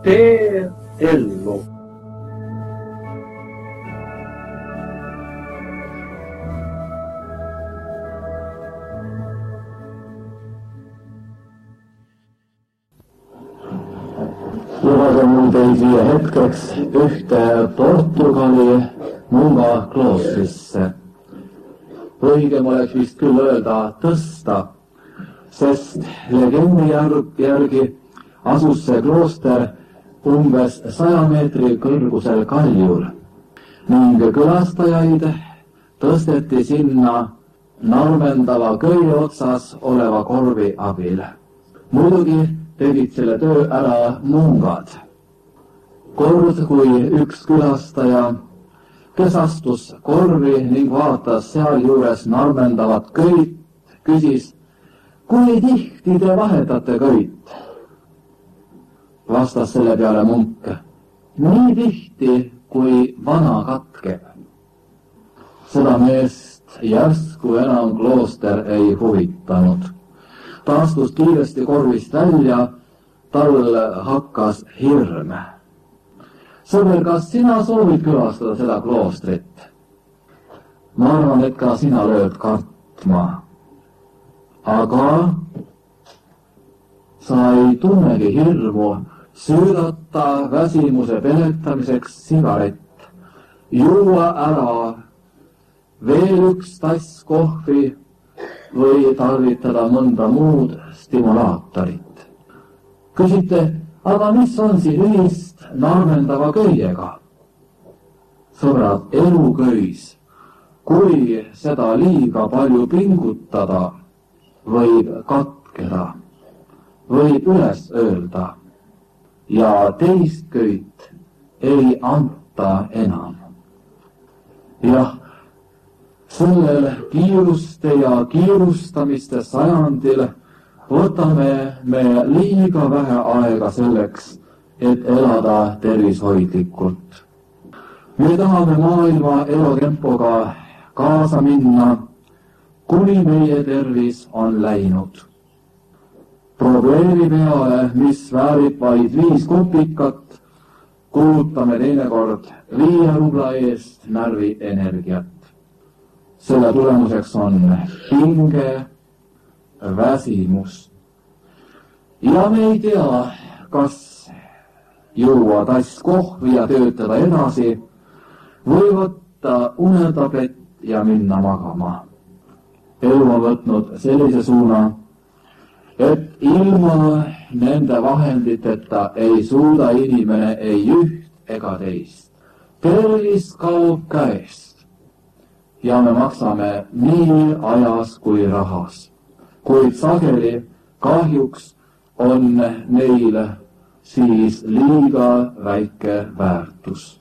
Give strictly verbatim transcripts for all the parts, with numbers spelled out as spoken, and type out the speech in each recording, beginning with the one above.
tee ellu. Lubage mul teid viia hetkeks ühte Portugali munga kloostrisse. Õigem oleks vist küll öelda tõsta, sest legendi järgi asus see klooster umbes saja meetri kõrgusel kaljul ning külastajaid tõsteti sinna narmendava köie otsas oleva korvi abil. Muidugi tegid selle töö ära mungad. Kord, kui üks külastaja, kes astus korvi ning vaatas sealjuures narmendavat köit, küsis, kui tihti te vahetate köit? Vastas selle peale munk, nii tihti, kui vana katkeb. Seda meest järsku enam klooster ei huvitanud. Ta astus kiiresti korvist välja, tal hakkas hirm. Sõber, kas sina soovid külastada seda kloostrit? Ma arvan, et ka sina lööd kartma. Aga sa ei tunnegi hirmu süüdata väsimuse peletamiseks sigaret, juua ära veel üks tass kohvi või tarvitada mõnda muud stimulaatorit. Küsite, aga mis on siin ühist narmendava köiega? Sõbrad, eluköis, kui seda liiga palju pingutada, võib katkeda, võib üles öelda ja teist köit ei anta enam. Jah, sellel kiiruste ja kiirustamiste sajandil võtame me liiga vähe aega selleks, et elada tervishoidlikult. Me tahame maailma elutempoga kaasa minna, kuni meie tervis on läinud. Probleemi peale, mis väärib vaid viis kopikat, kulutame teinekord viie rubla eest närvienergiat. Selle tulemuseks on hinge, väsimus. Ja me ei tea, kas juua tass kohvi ja töötada edasi või võtta unetablett ja minna magama. Elu on võtnud sellise suuna, et ilma nende vahenditeta ei suuda inimene ei üht ega teist. Tervis kaob käest. Ja me maksame nii ajas kui rahas. Kuid sageli kahjuks on neil siis liiga väike väärtus.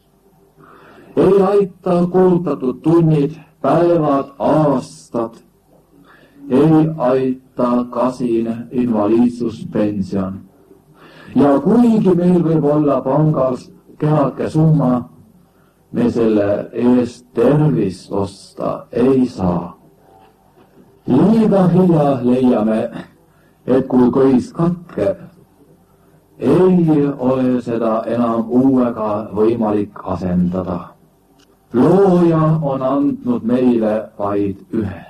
Ei aita kulutatud tunnid, päevad, aastad. Ei aita kasin invaliidsuspension. Ja kuigi meil võib olla pangas kehake summa, me selle eest tervist osta ei saa. Liiga hilja leiame, et kui köis katkeb, ei ole seda enam uuega võimalik asendada. Looja on andnud meile vaid ühe.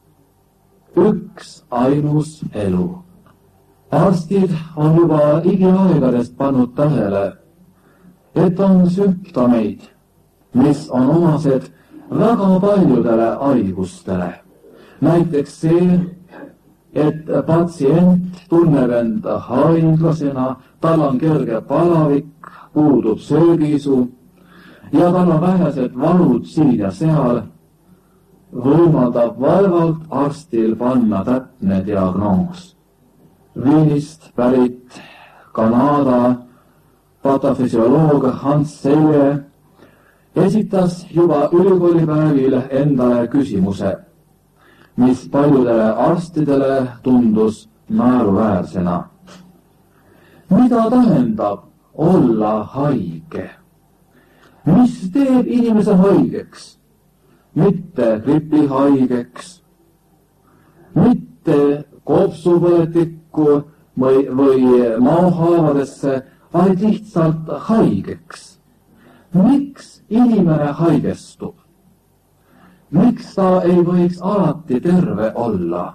Üks ainus elu. Arstid on juba igiaegadest pannud tähele, et on sümptomeid, mis on omased väga paljudele haigustele. Näiteks see, et patsient tunneb enda haiglasena, tal on kerge palavik, puudub söögiisu ja tal on vähesed valud siin ja seal, võimaldab vaevalt arstil panna täpne diagnoos. Viinist pärit Kanada patofüsioloog Hans Selye esitas juba ülikoolipäevil endale küsimuse, mis paljudele arstidele tundus naeruväärsena. Mida tähendab olla haige? Mis teeb inimese haigeks? Mitte gripihaigeks, mitte kopsupõletikku või, või maohaavadesse vaid lihtsalt haigeks. Miks inimene haigestub? Miks ta ei võiks alati terve olla?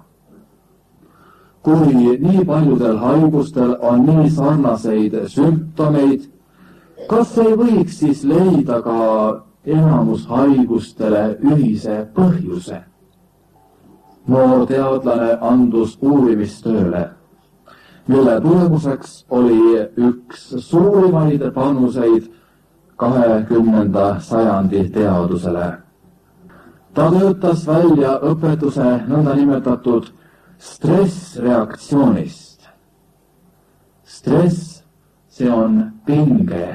Kui nii paljudel haigustel on nii sarnaseid sümptomeid, kas ei võiks siis leida ka enamus haigustele ühise põhjuse? Noor teadlane andus uurimistööle, mille tulemuseks oli üks suurimaid panuseid kahekümnenda sajandi teadusele. Ta töötas välja õpetuse nõndanimetatud stressreaktsioonist. Stress, see on pinge.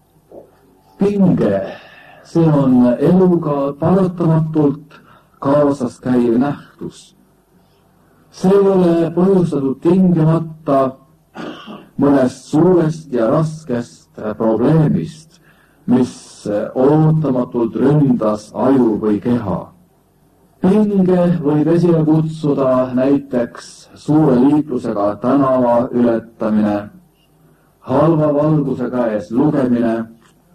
Pinge, see on eluga paratamatult kaasas käiv nähtus. See ei ole põhjustatud tingimata mõnest suurest ja raskest probleemist, mis ootamatult ründas aju või keha. Pinge võib esile kutsuda näiteks suure liiklusega tänava ületamine, halva valguse käes lugemine,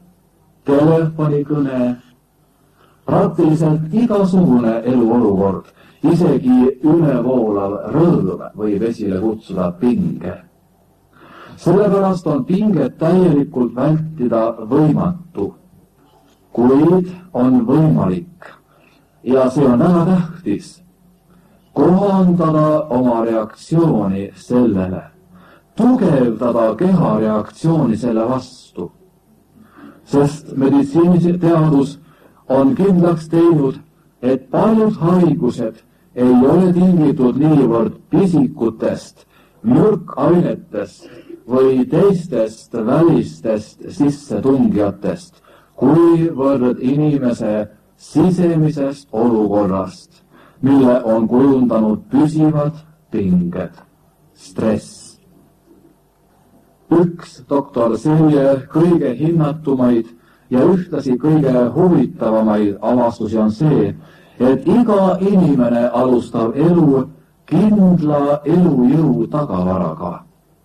telefonikõne, praktiliselt igasugune eluolukord, isegi ülevoolav rõõm võib esile kutsuda pinge. Sellepärast on pinget täielikult vältida võimatu, kuid on võimalik. Ja see on väga tähtis kohandada oma reaktsiooni sellele, tugevdada keha reaktsiooni selle vastu. Sest meditsiiniteadus on kindlaks teinud, et paljud haigused ei ole tingitud niivõrd pisikutest, mürkainetest või teistest välistest sissetungijatest, kuivõrd inimese sisemisest olukorrast, mille on kujundanud püsivad pinged, stress. Üks doktor Selje kõige hinnatumaid ja ühtlasi kõige huvitavamaid avastusi on see, et iga inimene alustab elu kindla elujõu tagavaraga.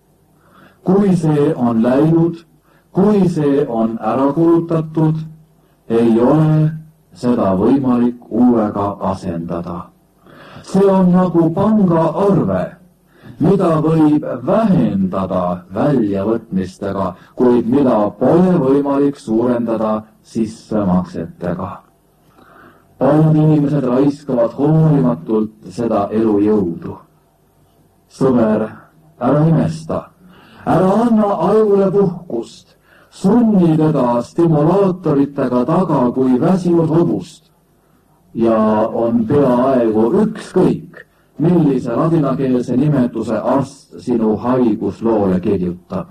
Kui see on läinud, kui see on ära kulutatud, ei ole seda võimalik uuega asendada. See on nagu pangaarve, mida võib vähendada väljavõtmistega, kuid mida pole võimalik suurendada sissemaksetega. Paljud inimesed raiskavad hoolimatult seda elujõudu. Sõber, ära imesta, ära anna ajule puhkust, sunni teda stimulaatoritega taga kui väsinud hobust ja on peaaegu ükskõik, millise ladinakeelse nimetuse arst sinu haigusloole kirjutab.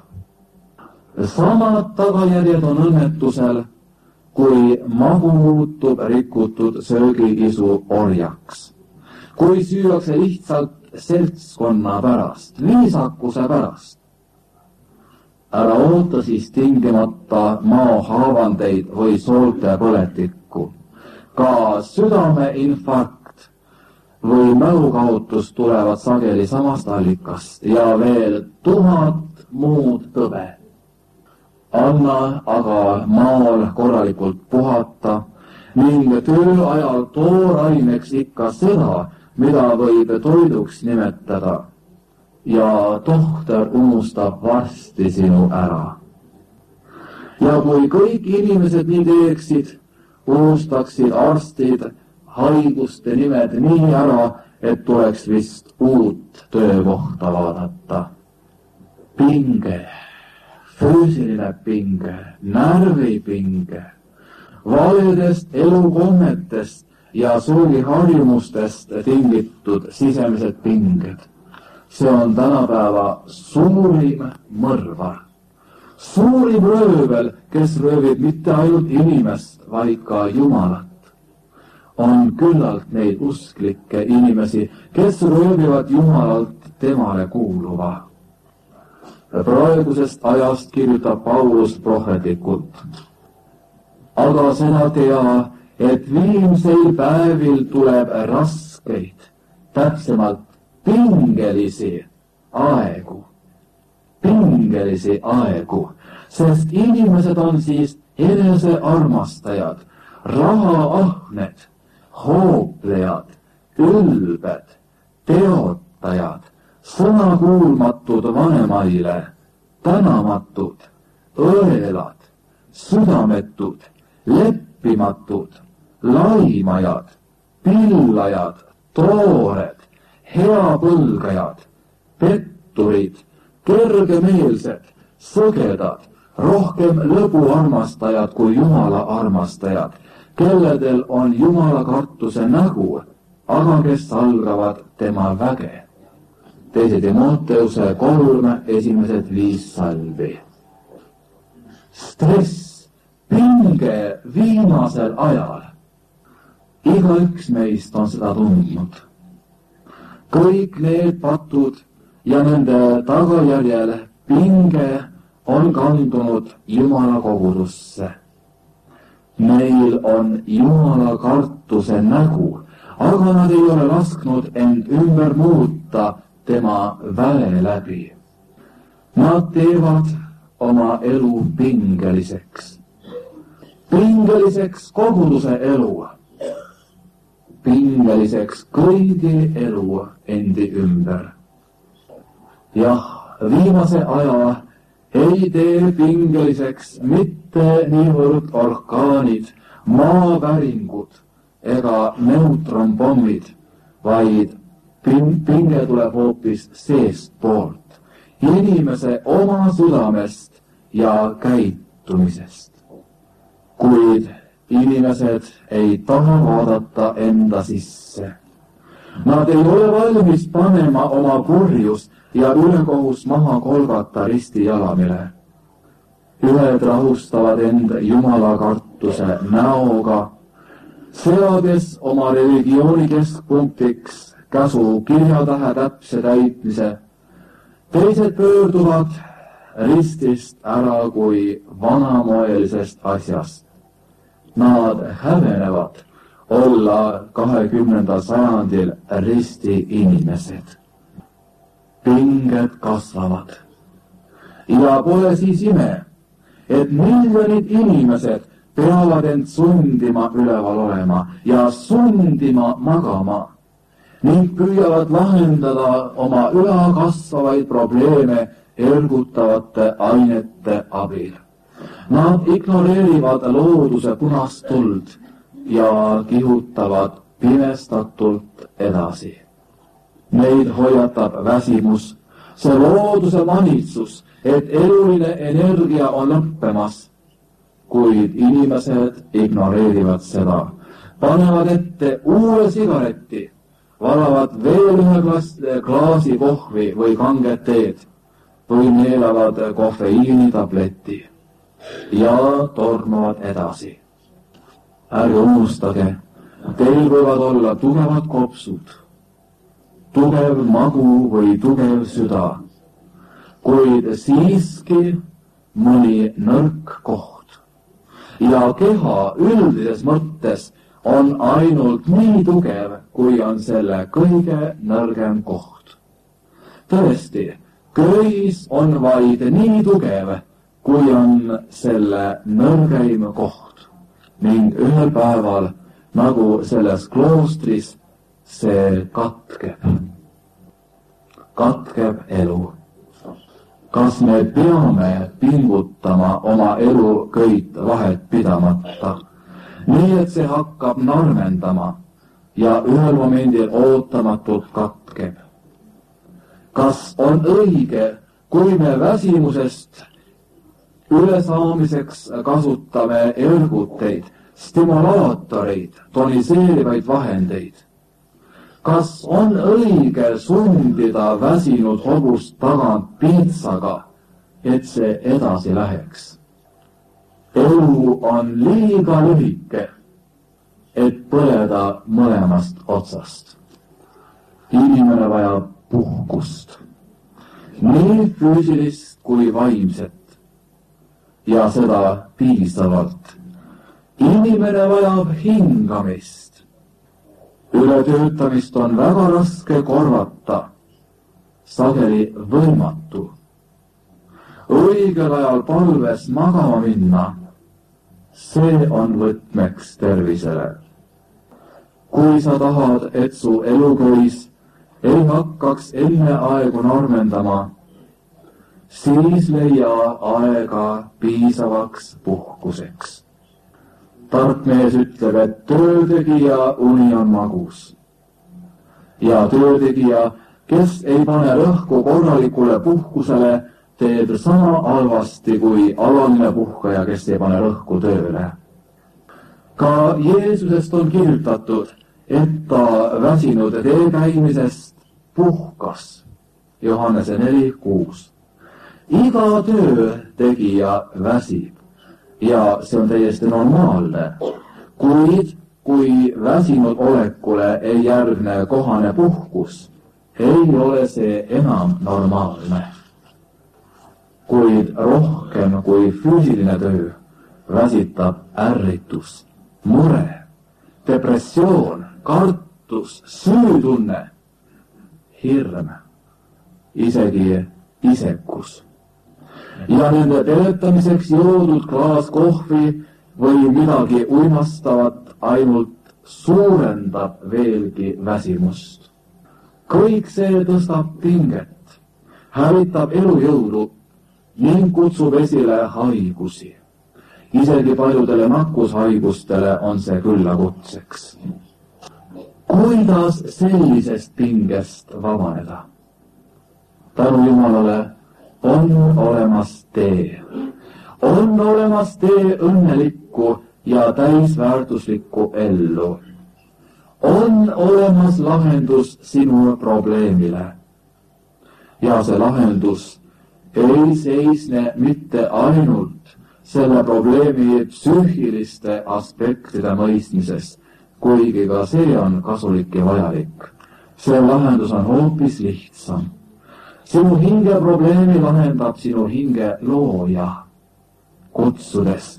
Samad tagajärjed on õnnetusel, kui magu muutub rikutud söögiisu orjaks, kui süüakse lihtsalt seltskonna pärast, viisakuse pärast. Ära oota siis tingimata maohaavandeid või soolte põletikku. Ka südameinfarkt või mälukaotus tulevad sageli samast allikast ja veel tuhat muud tõbe. Anna aga maal korralikult puhata ning töö ajal tooraineks ikka seda, mida võib toiduks nimetada. Ja tohter unustab varsti sinu ära. Ja kui kõik inimesed nii teeksid, unustaksid arstid haiguste nimed nii ära, et tuleks vist uut töökohta vaadata. Pinge, füüsiline pinge, närvipinge, valedest elukommetest ja söögiharjumustest tingitud sisemised pinged. See on tänapäeva suurim mõrvar. Suurim röövel, kes röövib mitte ainult inimest, vaid ka Jumalat. On küllalt neid usklikke inimesi, kes röövivad Jumalalt temale kuuluva. Praegusest ajast kirjutab Paulus prohvetlikult. Aga seda tea, et viimseil päevil tuleb raskeid, täpsemalt pingelisi aegu. pingelisi aegu, sest inimesed on siis enesearmastajad, rahaahned, hooplejad, ülbed, teotajad, sõnakuulmatud vanemaile, tänamatud, õelad, südametud, leppimatud, laimajad, pillajad, toored, heapõlgajad, petturid, kergemeelsed, sõgedad, rohkem lõbu armastajad kui Jumala armastajad, kelledel on Jumala kartuse nägu, aga kes salgavad tema väge. Teise Timoteuse kolm esimesed viis salvi. Stress, pinge viimasel ajal. Igaüks meist on seda tundnud. Kõik need patud ja nende tagajärjel pinge on kandunud Jumala kogudusse. Neil on Jumala kartuse nägu, aga nad ei ole lasknud end ümber muuta tema väe läbi. Nad teevad oma elu pingeliseks. Pingeliseks koguduse elu. Pingeliseks kõigi elu endi ümber. Jah, viimase aja ei tee pingeliseks mitte niivõrd orkaanid, maaväringud ega neutronpommid, vaid pinge tuleb hoopis seestpoolt, inimese oma südamest ja käitumisest. Kuid inimesed ei taha vaadata enda sisse. Nad ei ole valmis panema oma purjus ja ülekohus maha kolgata risti jalamile. Ühed rahustavad end Jumala kartuse näoga, seades oma religiooni keskpunktiks käsu kirjatähe täpse täitmise. Teised pöörduvad ristist ära kui vanamoelisest asjast. Nad hävenevad olla kahekümnendal sajandil risti inimesed. Pinged kasvavad. Ja pole siis ime, et miljonid inimesed peavad end sundima üleval olema ja sundima magama ning püüavad lahendada oma üha kasvavaid probleeme ergutavate ainete abil. Nad ignoreerivad looduse punast tuld ja kihutavad pimestatult edasi. Neid hoiatab väsimus, see looduse manitsus, et eluline energia on lõppemas, kuid inimesed ignoreerivad seda, panevad ette uue sigareti, valavad veel ühe klaas, klaasi kohvi või kanget teed või neelavad kofeiinitableti ja tormavad edasi. Ärge unustage, teil võivad olla tugevad kopsud, tugev magu või tugev süda, kuid siiski mõni nõrk koht. Ja keha üldises mõttes on ainult nii tugev, kui on selle kõige nõrgem koht. Tõesti, köis on vaid nii tugev, kui on selle nõrgeim koht. Ning ühel päeval, nagu selles kloostris, see katkeb. Katkeb elu. Kas me peame pingutama oma elu köit vahet pidamata, nii et see hakkab narmendama ja ühel momendil ootamatult katkeb? Kas on õige, kui me väsimusest ülesaamiseks kasutame erguteid, stimulaatoreid, toniseerivaid vahendeid? Kas on õige sundida väsinud hobust tagant piitsaga, et see edasi läheks? Elu on liiga lühike, et põleda mõlemast otsast. Inimene vajab puhkust, nii füüsilist kui vaimset, ja seda piisavalt. Inimene vajab hingamist. Ületöötamist on väga raske korvata, sageli võimatu. õigel ajal palves magama minna, see on võtmeks tervisele. Kui sa tahad, et su eluköis ei hakkaks enne aegu normendama, siis leia aega piisavaks puhkuseks. Tark mees ütleb, et töötegija uni on magus. Ja töötegija, kes ei pane rõhku korralikule puhkusele, teeb sama halvasti kui alaline puhkaja, kes ei pane rõhku tööle. Ka Jeesusest on kirjutatud, et ta väsinud tee käimisest puhkas. Johannese neli kuus. Iga töö tegija väsib ja see on täiesti normaalne, kuid kui väsinud olekule ei järgne kohane puhkus, ei ole see enam normaalne. Kuid rohkem kui füüsiline töö väsitab ärritus, mure, depressioon, kartus, süütunne, hirm, isegi isekus. Ja nende peletamiseks joodud klaas kohvi või midagi uimastavat ainult suurendab veelgi väsimust. Kõik see tõstab pinget, hävitab elujõudu ning kutsub esile haigusi. Isegi paljudele nakkushaigustele on see küllakutseks. Kuidas sellisest pingest vabaneda? Tänu Jumalale on olemas tee. On olemas tee õnnelikku ja täisväärtuslikku ellu. On olemas lahendus sinu probleemile. Ja see lahendus ei seisne mitte ainult selle probleemi psüühiliste aspektide mõistmises, kuigi ka see on kasulik ja vajalik. See lahendus on hoopis lihtsam. Sinu hinge probleemi lahendab sinu hinge looja, kutsudes.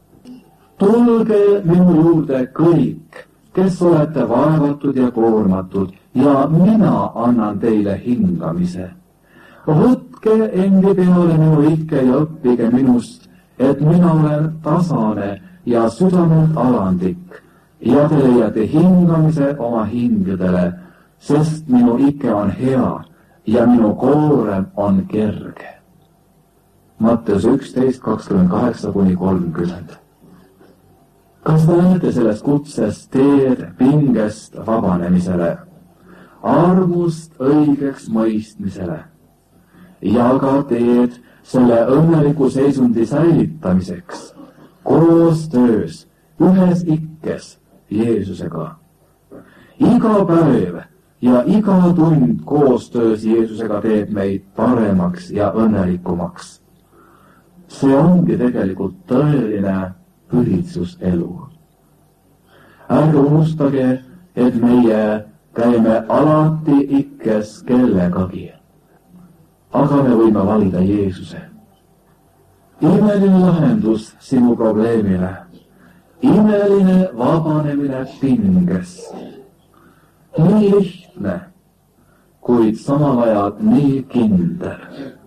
Tulge minu juurde kõik, kes olete vaevatud ja koormatud, ja mina annan teile hingamise. Võtke endi peale minu ikke ja õppige minust, et mina olen tasane ja südamelt alandlik, ja te leiate hingamise oma hingedele, sest minu ikke on hea ja minu koorem on kerge. Matteus üksteist kakskümmend kaheksa kuni kolmkümmend. Kas te näete sellest kutsest teed pingest vabanemisele, armust õigeks mõistmisele ja ka teed selle õnneliku seisundi säilitamiseks koostöös ühes ikkes Jeesusega? Iga päev ja iga tund koostöös Jeesusega teeb meid paremaks ja õnnelikumaks. See ongi tegelikult tõeline pühitsuselu. Ärge unustage, et meie käime alati ikkes kellegagi. Aga me võime valida Jeesuse. Imeline lahendus sinu probleemile. Imeline vabanemine pingest. Nii lihtne, kuid samal ajal nii kindel.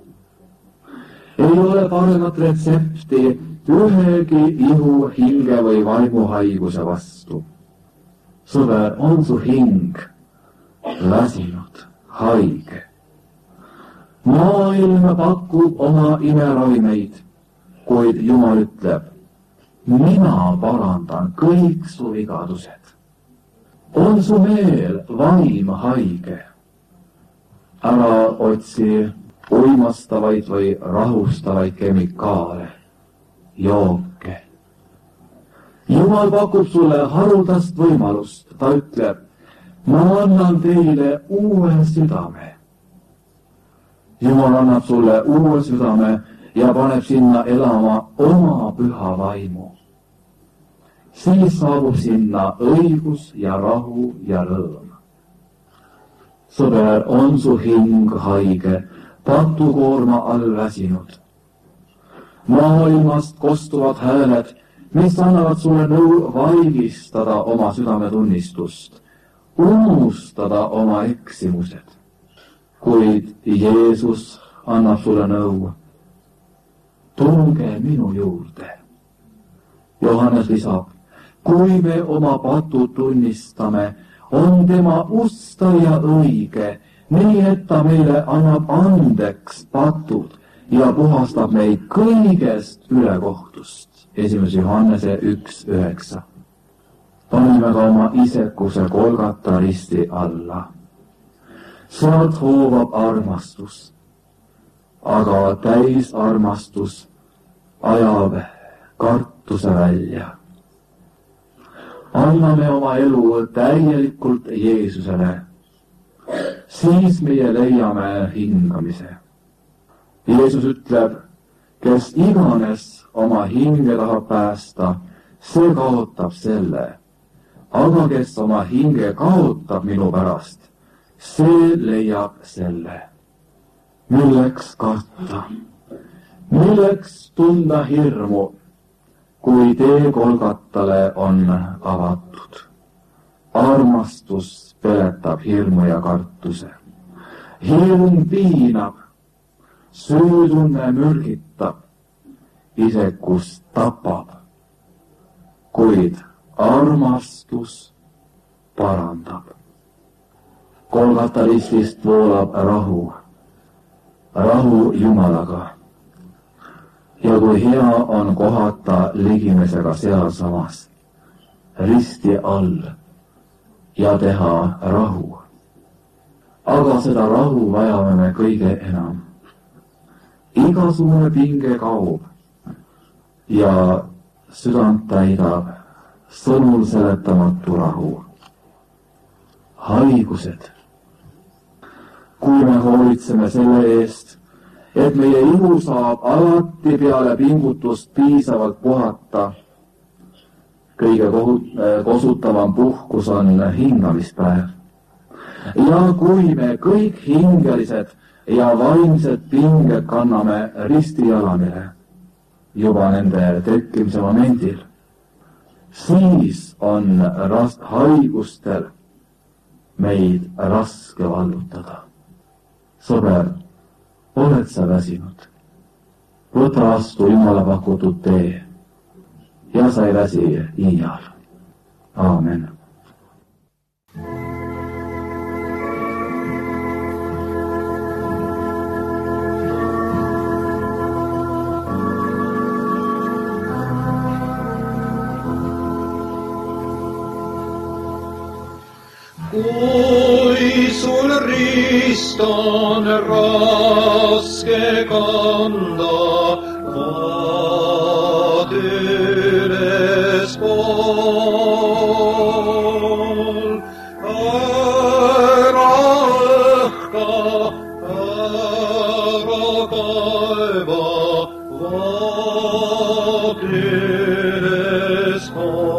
Ei ole paremat retsepti ühegi ihu, hinge või vaimuhaiguse vastu. Sõber, on su hing väsinud, haige. Maailm pakub oma imeravimeid, kuid Jumal ütleb, mina parandan kõik su vigadused. On su meel vaim haige? Ära otsi uimastavaid või rahustavaid kemikaale, jooke. Jumal pakub sulle haruldast võimalust, ta ütleb, ma annan teile uue südame. Jumal annab sulle uue südame ja paneb sinna elama oma püha vaimu. Siis saabub sinna õigus ja rahu ja rõõm. Sõber, on su hing haige, patukoorma all väsinud. Maailmast kostuvad hääled, mis annavad sulle nõu vaigistada oma südametunnistust, unustada oma eksimused. Kuid Jeesus annab sulle nõu. tulge minu juurde. Johannes lisab, kui me oma patud tunnistame, on tema ustaja õige, nii et ta meile annab andeks patud ja puhastab meid kõigest ülekohtust. esimese Johannese üks üheksa. panime ka oma isekuse Golgata risti alla. sealt hoovab armastus, aga täis armastus ajab kartuse välja. anname oma elu täielikult Jeesusele, siis meie leiame hingamise. Jeesus ütleb, kes iganes oma hinge tahab päästa, see kaotab selle, aga kes oma hinge kaotab minu pärast, see leiab selle. Milleks karta? Milleks tunda hirmu, kui tee Golgatale on avatud? Armastus peletab hirmu ja kartuse. Hirm piinab, süütunne mürgitab, isekus tapab, kuid armastus parandab. Golgata ristist voolab rahu, rahu Jumalaga. Ja kui hea on kohata ligimesega sealsamas, risti all ja teha rahu. Aga seda rahu vajame me kõige enam. Igasugune pinge kaob ja südant täidab sõnul seletamatu rahu. Haigused. Kui me hoolitseme selle eest, et meie ihu saab alati peale pingutust piisavalt puhata, kõige kosutavam puhkus on hingamispäev. Ja kui me kõik hingelised ja vaimsed pinged kanname ristijalamile juba nende tekkimise momendil, siis on rast haigustel meid raske vallutada. Sõber, oled sa väsinud? Võta vastu Jumala pakutud tee ja sa ei väsi iial. Aamen. Kui sul rist on raske kanda, vaat ülespool. Ära õhka, ära kaeva, vaat ülespool.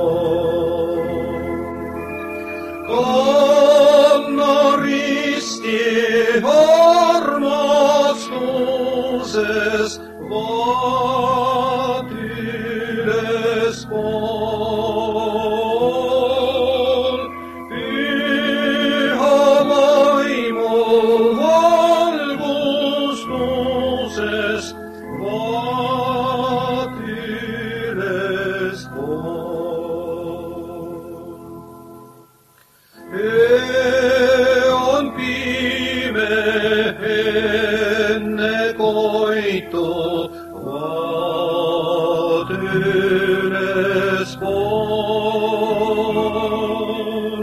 Kanna risti armastuses, vaat ülespool. Püha vaimu valgustuses, vaat ülespool. On pime enne koitu, vaat ülespool.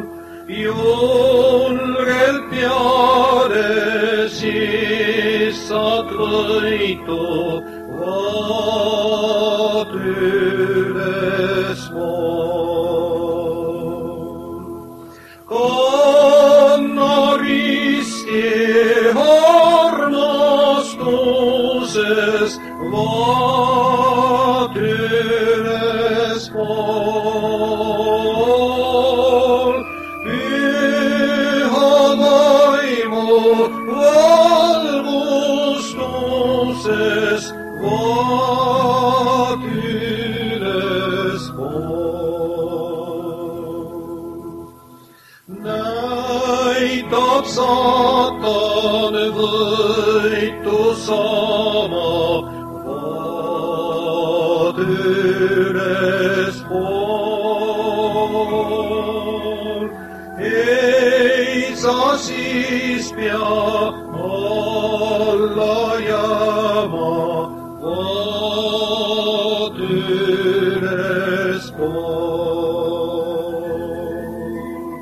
Julgelt peale siis saad võitu, vaat ülespool. Kanna risti armastuses, vaat ülespool. Püha vaimu valgustuses, vaat ülespool. Näitab saatan võitu saama, ülespool. Ei sa siis pea alla jääma, vaat ülespool.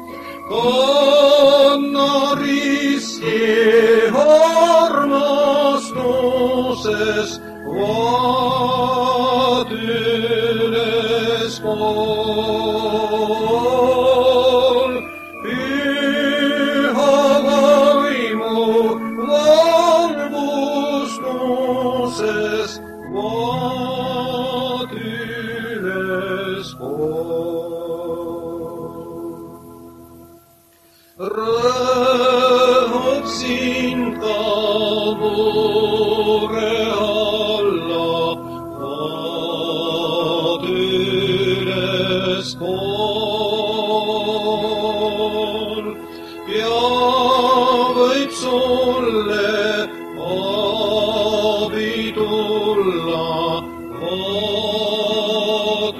Kanna risti armastuses, vaat ülespool. Püha vaimu valgustuses, vaat ülespool. Rõhub sind kabure alla, vaat ülespool. Ja võib sulle abi tulla, vaat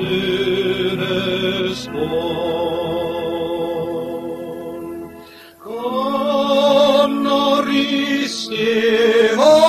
ülespool. Kanna risti